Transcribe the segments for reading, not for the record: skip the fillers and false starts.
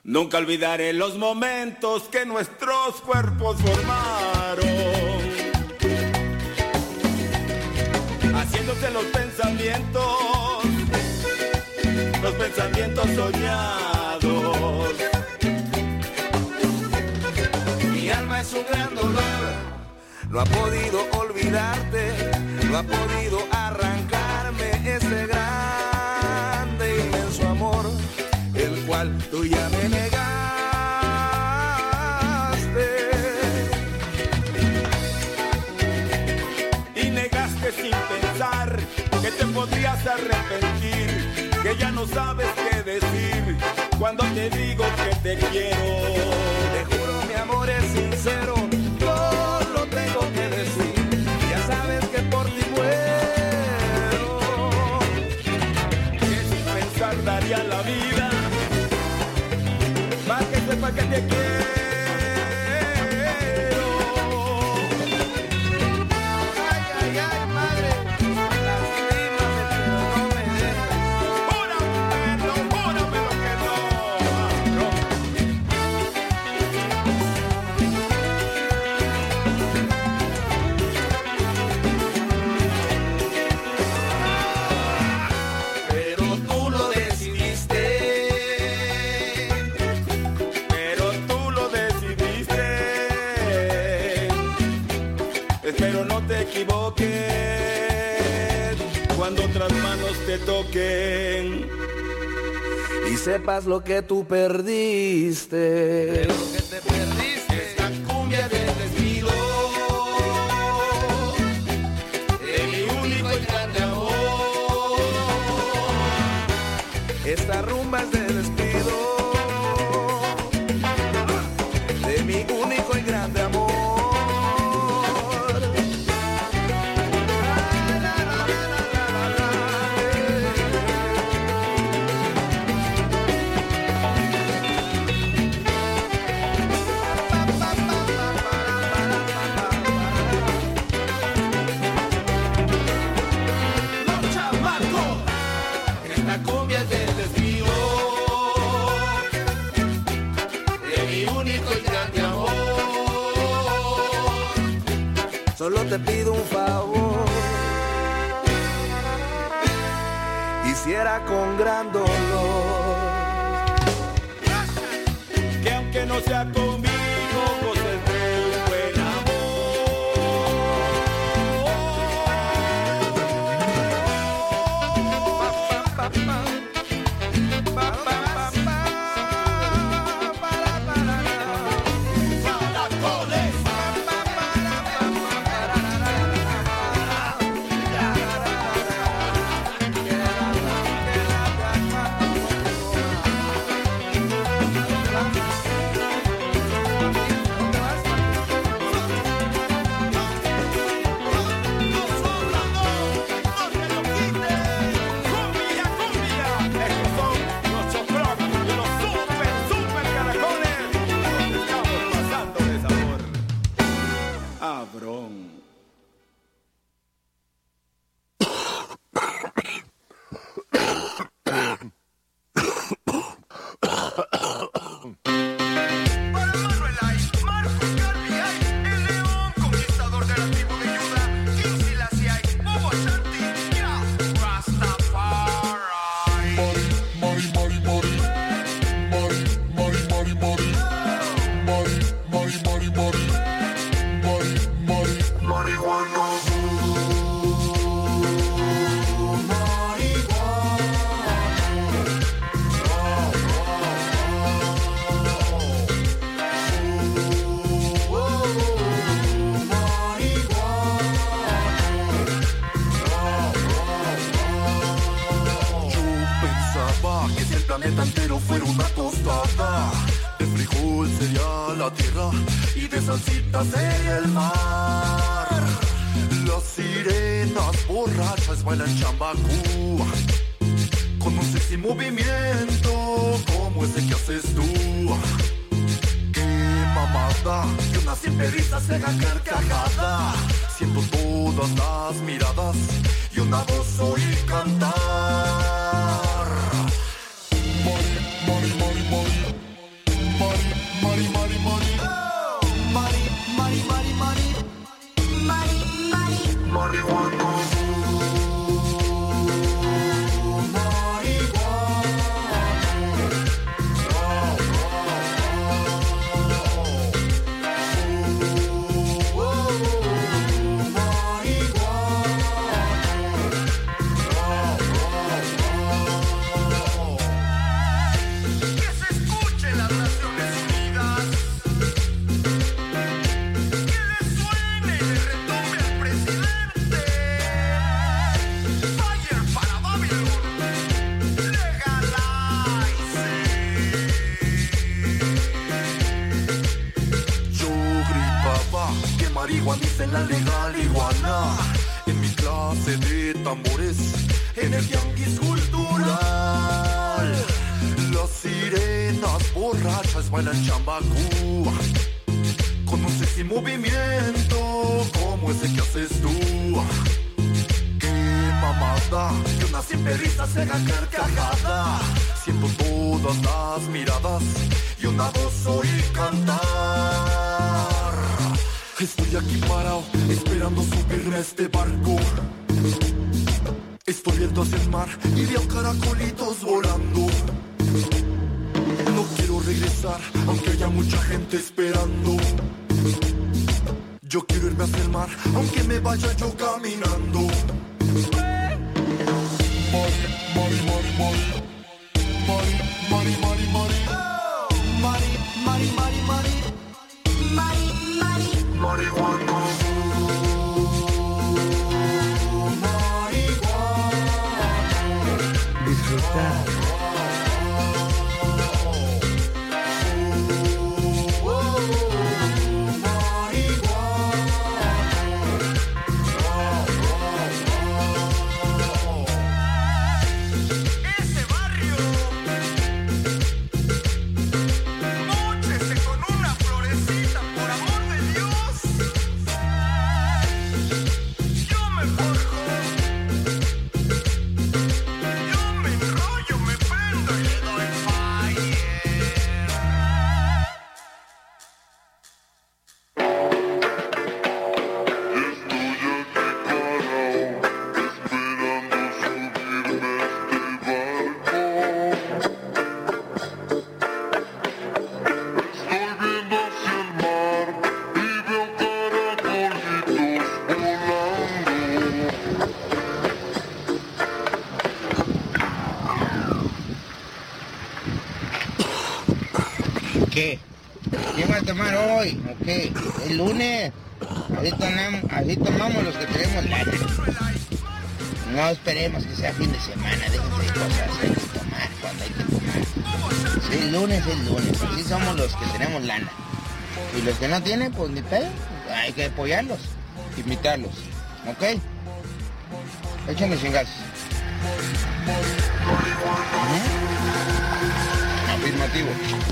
Nunca olvidaré los momentos que nuestros cuerpos formaron, haciéndose los pensamientos soñados. Mi alma es un gran dolor, no ha podido olvidarte, no ha podido arrancarme ese grande, inmenso amor, el cual tú ya me negaste. Y negaste sin pensar que te podrías arrepentir, que ya no sabes qué decir cuando te digo que te quiero. Te juro mi amor es sincero, no lo tengo que decir, ya sabes que por ti muero, que sin pensar daría la vida para que sepa que te quiero. Cuando otras manos te toquen y sepas lo que tú perdiste, lo que te perdiste, esta cumbia del despido, de mi único y grande amor. Esta rumba es de despido, de mi único y grande amor. Solo te pido un favor, hiciera con gran dolor, que aunque no sea conmigo, goces de un buen planeta entero fuera una tostada. De frijol sería la tierra y de salsita sería el mar. Las sirenas borrachas bailan chambacú con un sexy movimiento como ese que haces tú. Qué mamada, que una siempre risa se haga carcajada. Siento todas las miradas y una voz oír cantar. Mori, mori, mori, mori. Marihuaniza en la legal iguana. En mi clase de tambores, en el tianguis cultural. Las sirenas borrachas bailan chambacú, con un sexy movimiento como ese que haces tú. Qué mamada, que una simple risa se haga carcajada. Siento todas las miradas y una voz oír cantar. Estoy aquí parado, esperando subirme a este barco. Estoy viendo hacia el mar y veo caracolitos volando. No quiero regresar, aunque haya mucha gente esperando. Yo quiero irme hacia el mar, aunque me vaya yo caminando. Mari, Mari, Mari, Mari. Mari, Mari, Mari, Mari. Mari, Mari, Mari, Mari. Mari, Mari. Marihuana. Disfrutar. ¿Qué? ¿Qué va a tomar hoy? ¿O qué? ¿El lunes? Así tomamos los que tenemos lana. No esperemos que sea fin de semana, déjense de cosas, hay que tomar cuando hay que tomar. Si el lunes es lunes, así somos los que tenemos lana. Y los que no tienen, pues ni pedo, hay que apoyarlos, invitarlos, ¿ok? Échenle chingados. Afirmativo.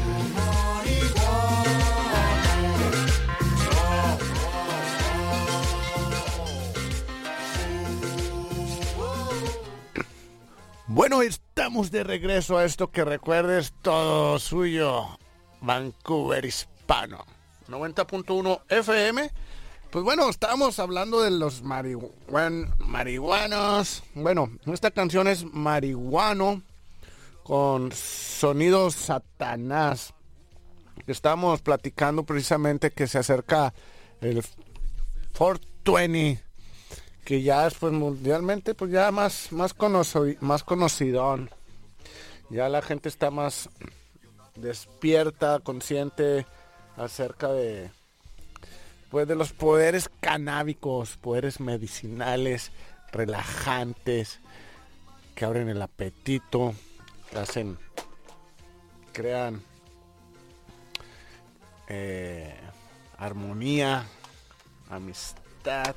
Bueno, estamos de regreso a esto que recuerdes todo suyo, Vancouver Hispano, 90.1 FM. Pues bueno, estábamos hablando de los marihuanos. Bueno, esta canción es Marihuano con Sonido Satanás. Estamos platicando precisamente que se acerca el 420, que ya es pues mundialmente pues ya más conocidón. Ya la gente está más despierta, consciente acerca de pues de los poderes canábicos, poderes medicinales, relajantes, que abren el apetito, que crean armonía, amistad.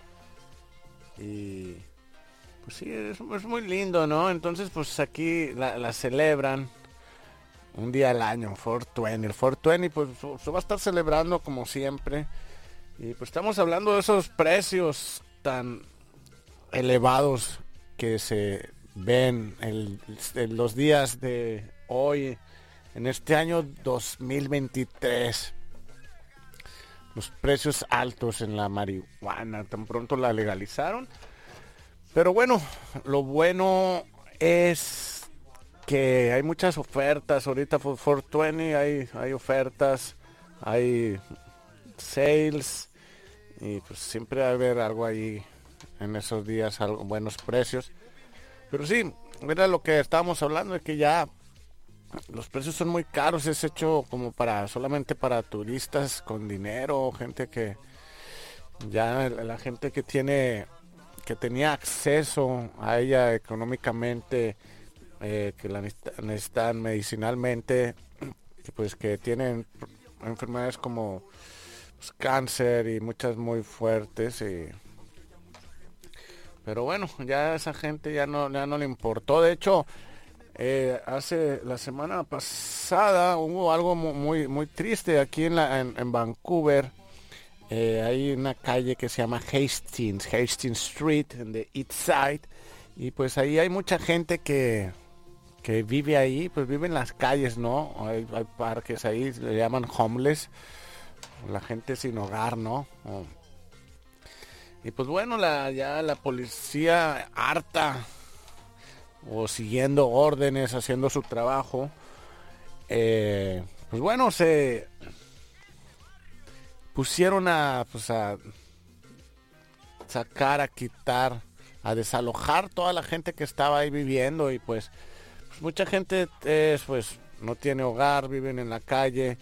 Y pues sí, es muy lindo, ¿no? Entonces pues aquí la celebran un día al año, 420. El 420 pues se va a estar celebrando como siempre. Y pues estamos hablando de esos precios tan elevados que se ven en los días de hoy, en este año 2023. los precios altos en la marihuana, tan pronto la legalizaron. Pero bueno, lo bueno es que hay muchas ofertas. Ahorita por 420 hay ofertas, hay sales, y pues siempre va a haber algo ahí en esos días, buenos precios. Pero sí, era lo que estábamos hablando, de que ya los precios son muy caros. Es hecho como solamente para turistas con dinero, gente que ya, la gente que tenía acceso a ella económicamente, que la necesitan medicinalmente, pues que tienen enfermedades como pues, cáncer y muchas muy fuertes. Pero bueno, ya esa gente ya no le importó. De hecho, hace la semana pasada hubo algo muy muy triste aquí en Vancouver. Hay una calle que se llama Hastings Street, en the East Side, y pues ahí hay mucha gente que vive ahí, pues vive en las calles, ¿no? Hay parques ahí, le llaman homeless, la gente sin hogar, ¿no? Y pues bueno, ya la policía harta, o siguiendo órdenes, haciendo su trabajo, pues bueno, se pusieron a sacar, a quitar, a desalojar toda la gente que estaba ahí viviendo. Y pues mucha gente pues no tiene hogar, viven en la calle,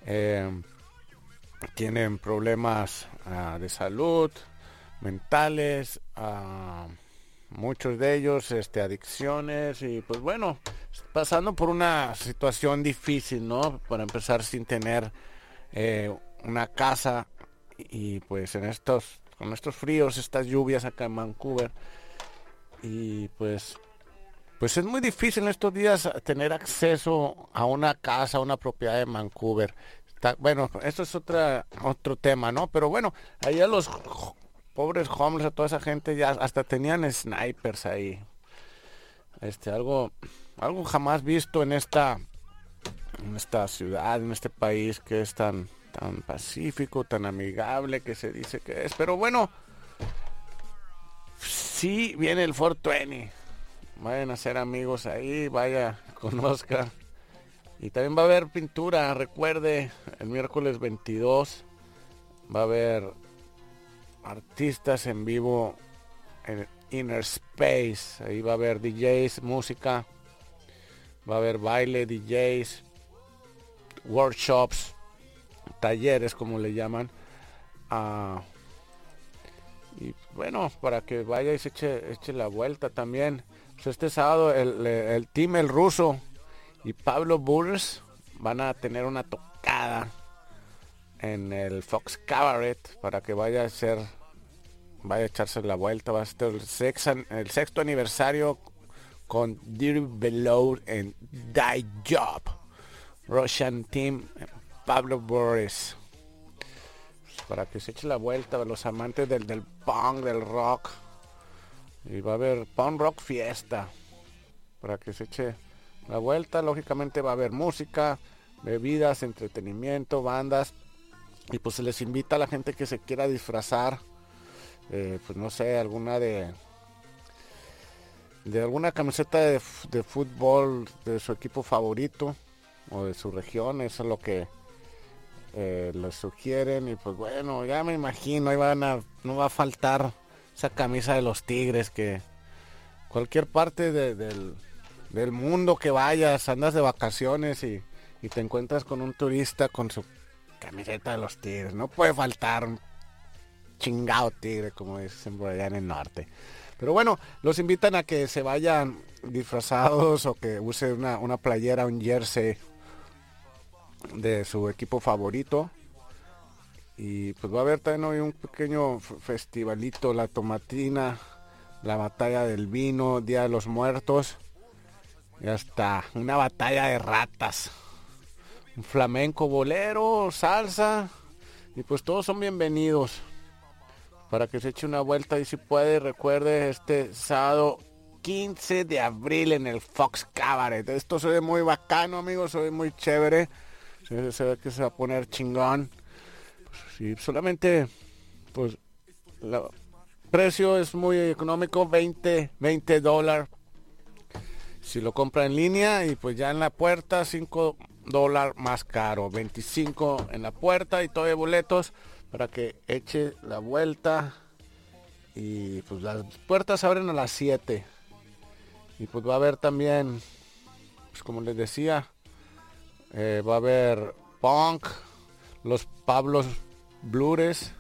tienen problemas de salud mentales, muchos de ellos adicciones, y pues bueno, pasando por una situación difícil, ¿no? Para empezar, sin tener una casa, y pues con estos fríos, estas lluvias acá en Vancouver, y pues es muy difícil en estos días tener acceso a una casa, a una propiedad en Vancouver. Bueno, esto es otro tema, ¿no? Pero bueno, allá los pobres homeless, a toda esa gente, ya hasta tenían snipers ahí. Algo jamás visto en esta ciudad, en este país que es tan pacífico, tan amigable, que se dice que es. Pero bueno, sí viene el 420. Vayan a ser amigos ahí, vaya, conozca. Y también va a haber pintura, recuerde, el miércoles 22 va a haber artistas en vivo en Inner Space. Ahí va a haber DJs, música, va a haber baile, DJs, workshops, talleres como le llaman, y bueno, para que vaya y se eche la vuelta también. Pues este sábado el team El Ruso y Pablo Burrs van a tener una tocada en el Fox Cabaret, para que vaya a echarse la vuelta. Va a estar el sexto aniversario con Dirty Below en Die Job, Russian Team, Pablo Burrs, para que se eche la vuelta a los amantes del punk, del rock. Y va a haber punk rock fiesta, para que se eche la vuelta. Lógicamente va a haber música, bebidas, entretenimiento, bandas, y pues se les invita a la gente que se quiera disfrazar, pues no sé, alguna de alguna camiseta de fútbol de su equipo favorito o de su región. Eso es lo que les sugieren. Y pues bueno, ya me imagino, no va a faltar esa camisa de los Tigres, que cualquier parte del mundo que vayas, andas de vacaciones y te encuentras con un turista con su camiseta de los Tigres, no puede faltar un chingado tigre, como dicen por allá en el norte. Pero bueno, los invitan a que se vayan disfrazados, o que usen una playera, un jersey de su equipo favorito. Y pues va a haber también hoy un pequeño festivalito, la tomatina, la batalla del vino, Día de los Muertos, y hasta una batalla de ratas, un flamenco, bolero, salsa, y pues todos son bienvenidos para que se eche una vuelta. Y si puede, recuerde, este sábado 15 de abril en el Fox Cabaret. Esto se ve muy bacano, amigos, se ve muy chévere, se ve que se va a poner chingón. Sí, solamente, pues, el precio es muy económico, $20 si lo compra en línea, y pues ya en la puerta $5 más caro, 25 en la puerta, y todavía boletos para que eche la vuelta. Y pues las puertas abren a las 7, y pues va a haber también, pues como les decía, va a haber punk, los Pablos Blures,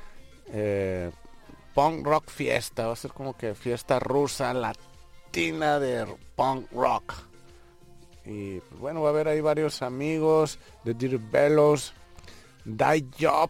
punk rock fiesta, va a ser como que fiesta rusa latina de punk rock. Y pues bueno, va a haber ahí varios amigos de Dirty Bellows, Die Job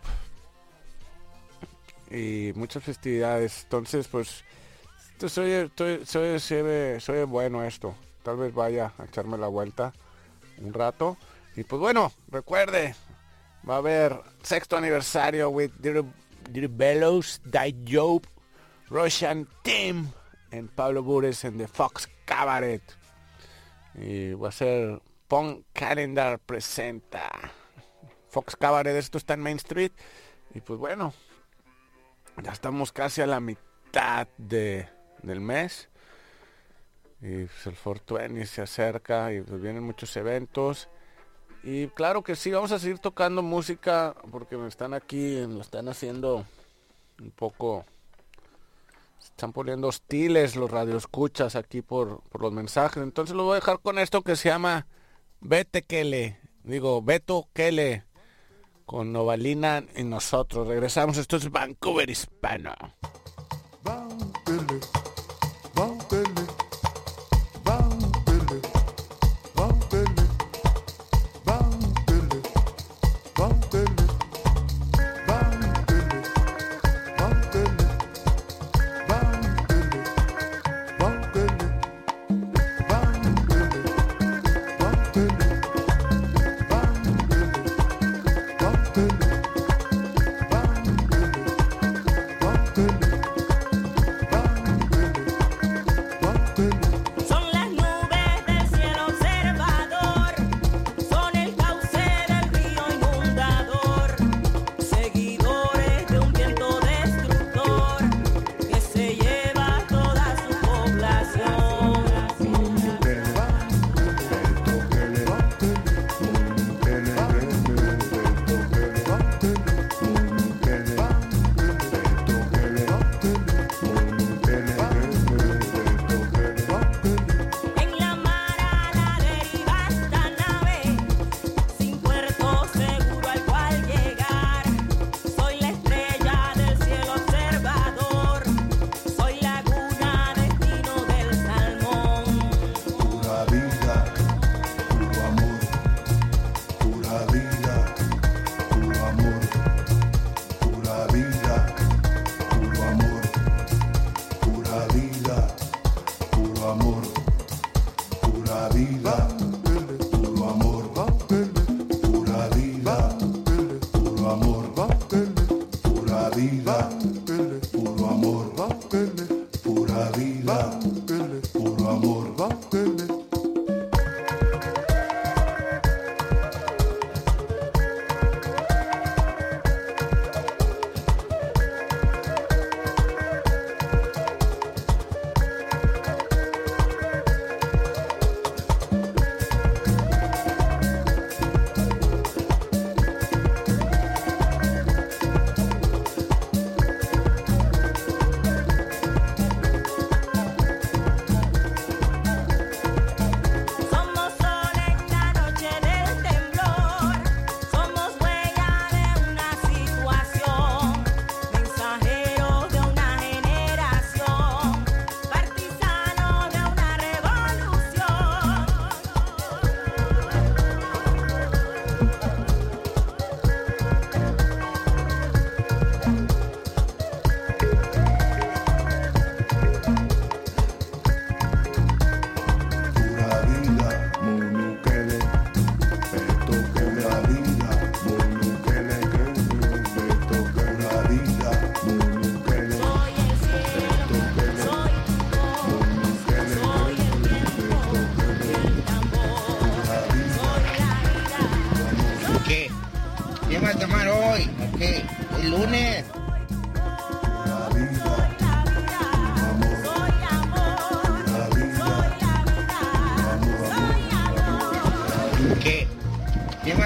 y muchas festividades. Entonces pues soy bueno esto. Tal vez vaya a echarme la vuelta un rato. Y pues bueno, recuerde, va a haber 6º aniversario with Dirty Bellows, Die Job, Russian Team en Pablo Bures en The Fox Cabaret. Y va a ser Punk Calendar presenta. Fox Cabaret, esto está en Main Street. Y pues bueno, ya estamos casi a la mitad del mes. Y pues el 420 se acerca y pues vienen muchos eventos. Y claro que sí, vamos a seguir tocando música porque me están aquí, lo están haciendo un poco, se están poniendo hostiles los radioescuchas aquí por los mensajes. Entonces lo voy a dejar con esto que se llama Beto Kele con Novalina y nosotros. Regresamos, esto es Vancouver Hispano.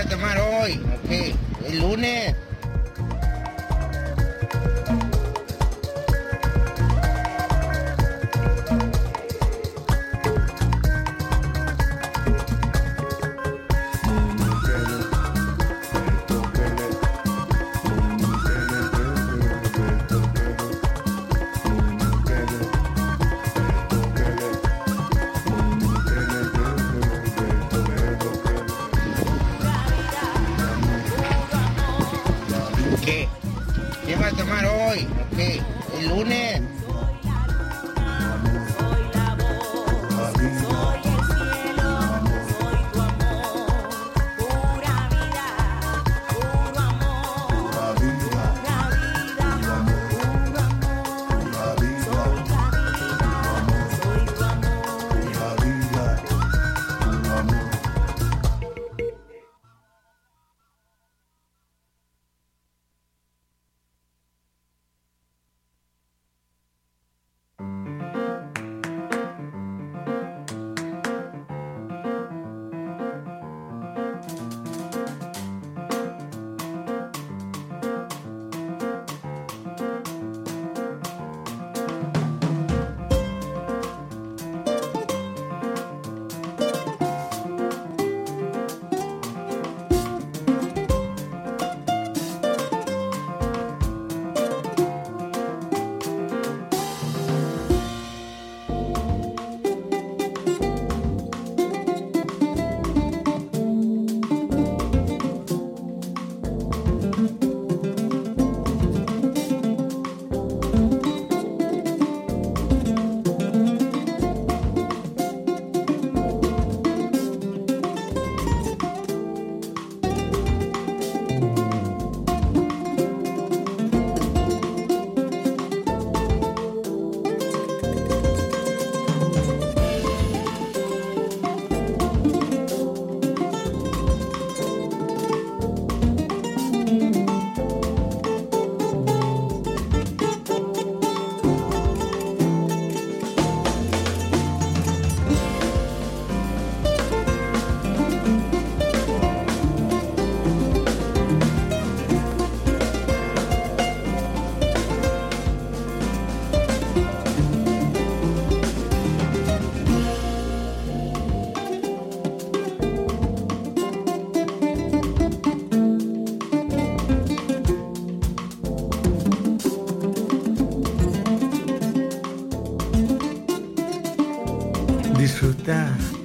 a tomar hoy? ¿O qué? ¿El lunes? ¿Qué? ¿Qué va a tomar hoy? ¿O qué? ¿El lunes? Disfrutar